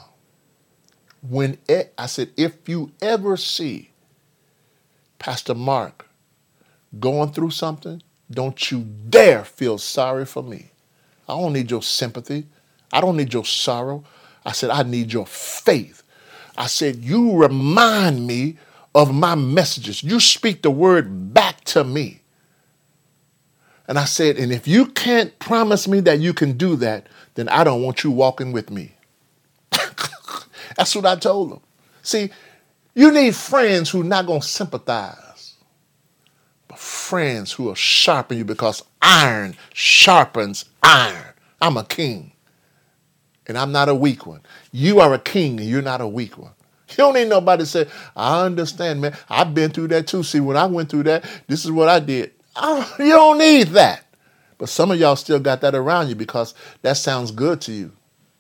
I said, if you ever see Pastor Mark going through something, don't you dare feel sorry for me. I don't need your sympathy. I don't need your sorrow. I said, I need your faith. I said, you remind me of my messages. You speak the word back to me. And I said, and if you can't promise me that you can do that, then I don't want you walking with me. That's what I told them. See, you need friends who are not going to sympathize, but friends who will sharpen you because iron sharpens iron. I'm a king, and I'm not a weak one. You are a king, and you're not a weak one. You don't need nobody to say, I understand, man. I've been through that too. See, when I went through that, this is what I did. You don't need that. But some of y'all still got that around you because that sounds good to you.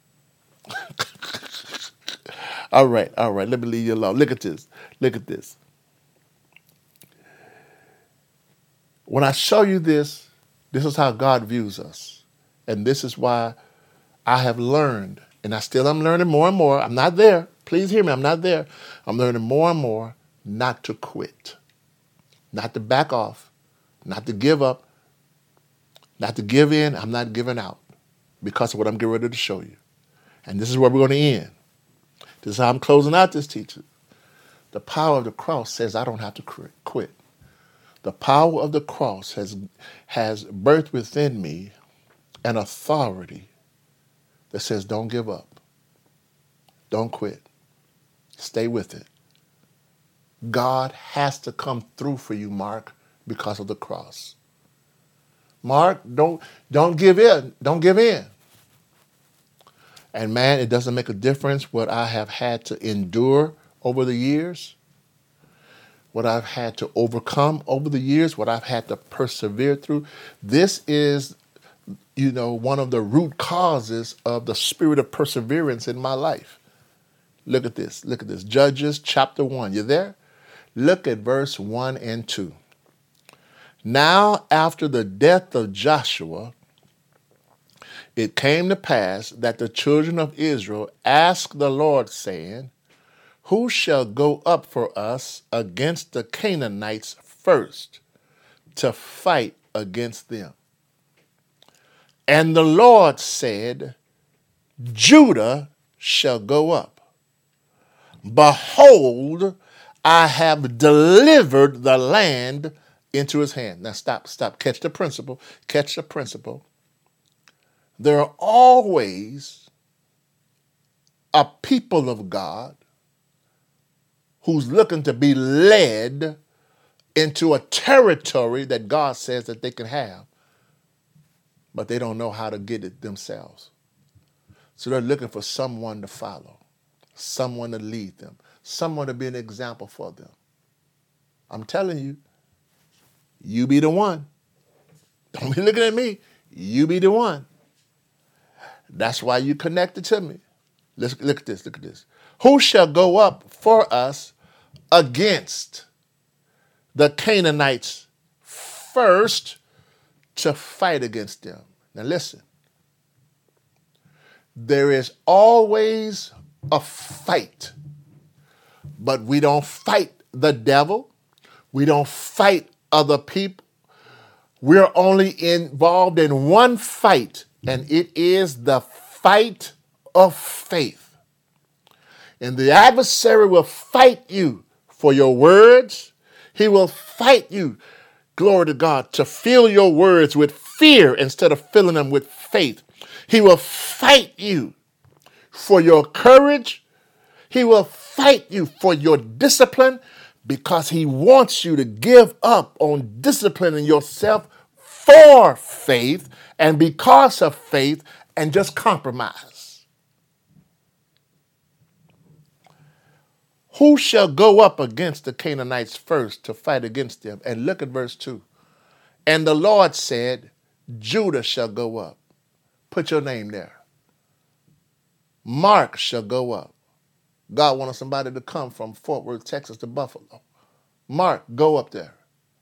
All right. Let me leave you alone. Look at this. When I show you this is how God views us. And this is why I have learned, and I still am learning more and more. I'm not there. Please hear me. I'm not there. I'm learning more and more not to quit, not to back off, not to give up, not to give in. I'm not giving out because of what I'm getting ready to show you. And this is where we're going to end. This is how I'm closing out this teaching. The power of the cross says I don't have to quit. The power of the cross has birthed within me an authority that says don't give up. Don't quit. Stay with it. God has to come through for you, Mark, because of the cross. Mark, don't give in. Don't give in. And man, it doesn't make a difference what I have had to endure over the years, what I've had to overcome over the years, what I've had to persevere through. This is, one of the root causes of the spirit of perseverance in my life. Look at this. Judges chapter 1. You there? Look at verse 1 and 2. Now, after the death of Joshua, it came to pass that the children of Israel asked the Lord, saying, who shall go up for us against the Canaanites first to fight against them? And the Lord said, Judah shall go up. Behold, I have delivered the land into his hand. Now stop. Catch the principle. There are always a people of God who's looking to be led into a territory that God says that they can have, but they don't know how to get it themselves. So they're looking for someone to follow, someone to lead them, someone to be an example for them. I'm telling you, you be the one. Don't be looking at me. You be the one. That's why you connected to me. Let's look at this. Who shall go up for us against the Canaanites first to fight against them? Now listen. There is always a fight, but we don't fight the devil. We don't fight other people. We're only involved in one fight, and it is the fight of faith. And the adversary will fight you for your words. He will fight you, glory to God, to fill your words with fear instead of filling them with faith. He will fight you for your courage. He will fight you for your discipline because he wants you to give up on disciplining yourself for faith and because of faith and just compromise. Who shall go up against the Canaanites first to fight against them? And look at verse 2. And the Lord said, Judah shall go up. Put your name there. Mark shall go up. God wanted somebody to come from Fort Worth, Texas to Buffalo. Mark, go up there.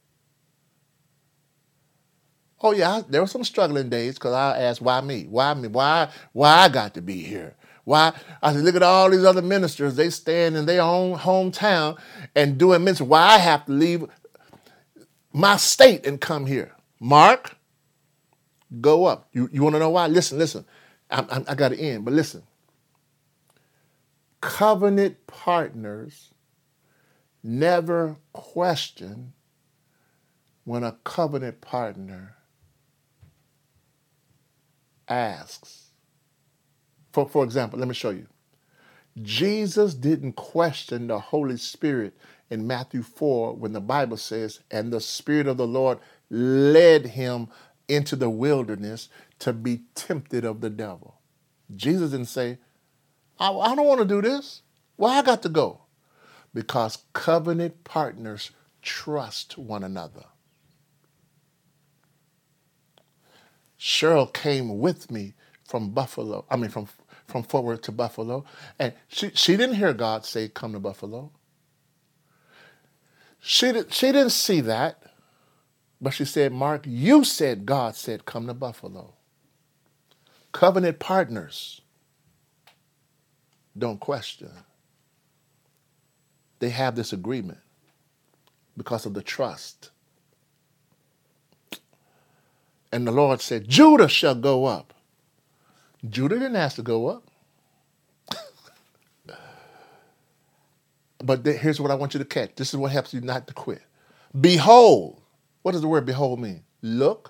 Oh yeah, there were some struggling days because I asked, why me? Why me? Why I got to be here? Why? I said, look at all these other ministers. They stand in their own hometown and doing ministry. Why I have to leave my state and come here? Mark, go up. You want to know why? Listen. I got to end, but listen. Covenant partners never question when a covenant partner asks. For example, let me show you. Jesus didn't question the Holy Spirit in Matthew 4 when the Bible says, and the Spirit of the Lord led him into the wilderness to be tempted of the devil. Jesus didn't say, I don't want to do this. Why I got to go? Because covenant partners trust one another. Cheryl came with me from Fort Worth to Buffalo, and she didn't hear God say, come to Buffalo. She didn't see that, but she said, Mark, you said God said, come to Buffalo. Covenant partners don't question. They have this agreement because of the trust. And the Lord said, Judah shall go up. Judah didn't ask to go up. But here's what I want you to catch. This is what helps you not to quit. Behold. What does the word behold mean? Look.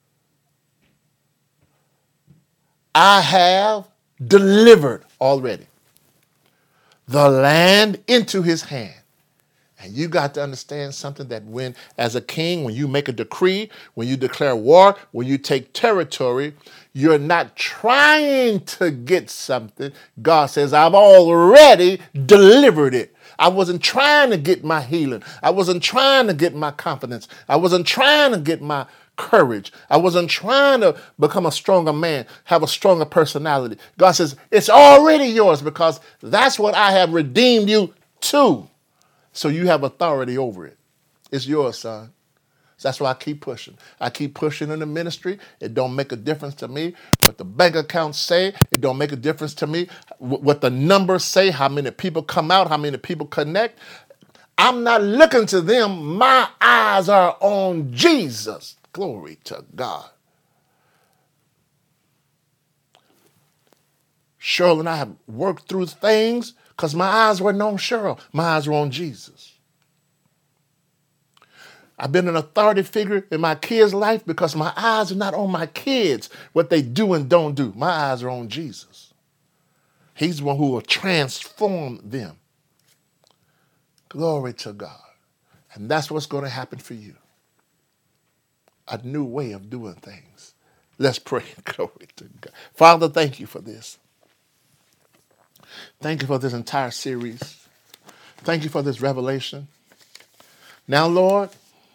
I have delivered already the land into his hand. And you got to understand something that when, as a king, when you make a decree, when you declare war, when you take territory, you're not trying to get something. God says, I've already delivered it. I wasn't trying to get my healing. I wasn't trying to get my confidence. I wasn't trying to get my courage. I wasn't trying to become a stronger man, have a stronger personality. God says, it's already yours because that's what I have redeemed you to. So you have authority over it. It's yours, son. That's why I keep pushing. I keep pushing in the ministry. It don't make a difference to me what the bank accounts say. It don't make a difference to me what the numbers say, how many people come out, how many people connect. I'm not looking to them. My eyes are on Jesus. Glory to God. Cheryl and I have worked through things because my eyes weren't on Cheryl. My eyes were on Jesus. I've been an authority figure in my kids' life because my eyes are not on my kids, what they do and don't do. My eyes are on Jesus. He's the one who will transform them. Glory to God. And that's what's going to happen for you. A new way of doing things. Let's pray. Glory to God. Father, thank you for this. Thank you for this entire series. Thank you for this revelation. Now, Lord,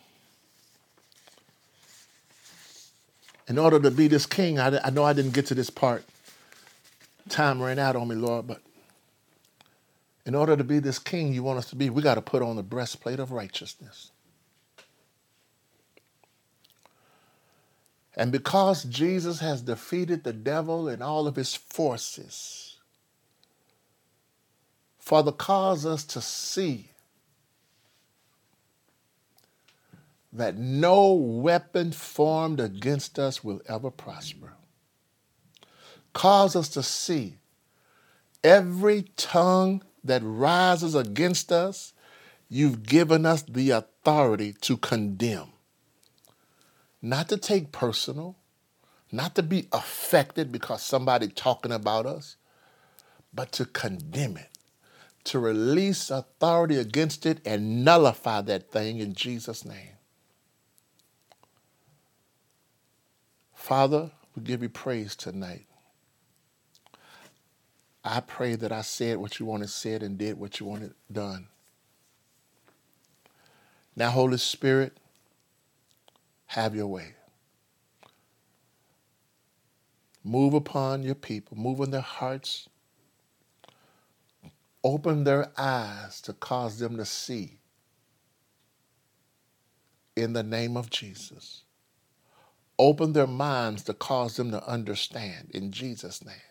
in order to be this king, I know I didn't get to this part. Time ran out on me, Lord, but in order to be this king you want us to be, we got to put on the breastplate of righteousness. And because Jesus has defeated the devil and all of his forces, Father, cause us to see that no weapon formed against us will ever prosper. Cause us to see every tongue that rises against us, you've given us the authority to condemn. Not to take personal, not to be affected because somebody talking about us, but to condemn it, to release authority against it and nullify that thing in Jesus' name. Father, we give you praise tonight. I pray that I said what you wanted said and did what you wanted done. Now, Holy Spirit, have your way. Move upon your people. Move in their hearts. Open their eyes to cause them to see. In the name of Jesus. Open their minds to cause them to understand. In Jesus' name.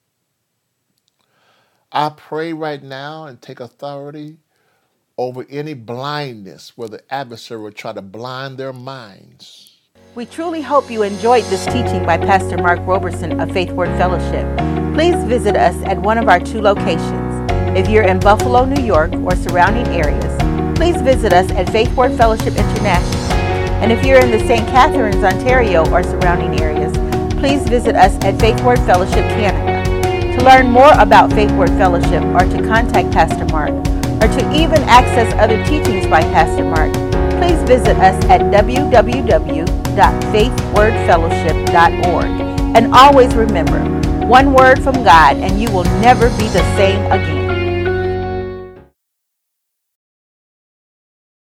I pray right now and take authority over any blindness where the adversary will try to blind their minds. We truly hope you enjoyed this teaching by Pastor Mark Roberson of Faith Word Fellowship. Please visit us at one of our 2 locations. If you're in Buffalo, New York, or surrounding areas, please visit us at Faith Word Fellowship International. And if you're in the St. Catharines, Ontario, or surrounding areas, please visit us at Faith Word Fellowship Canada. To learn more about Faith Word Fellowship or to contact Pastor Mark or to even access other teachings by Pastor Mark, please visit us at www.faithwordfellowship.org. And always remember, one word from God and you will never be the same again.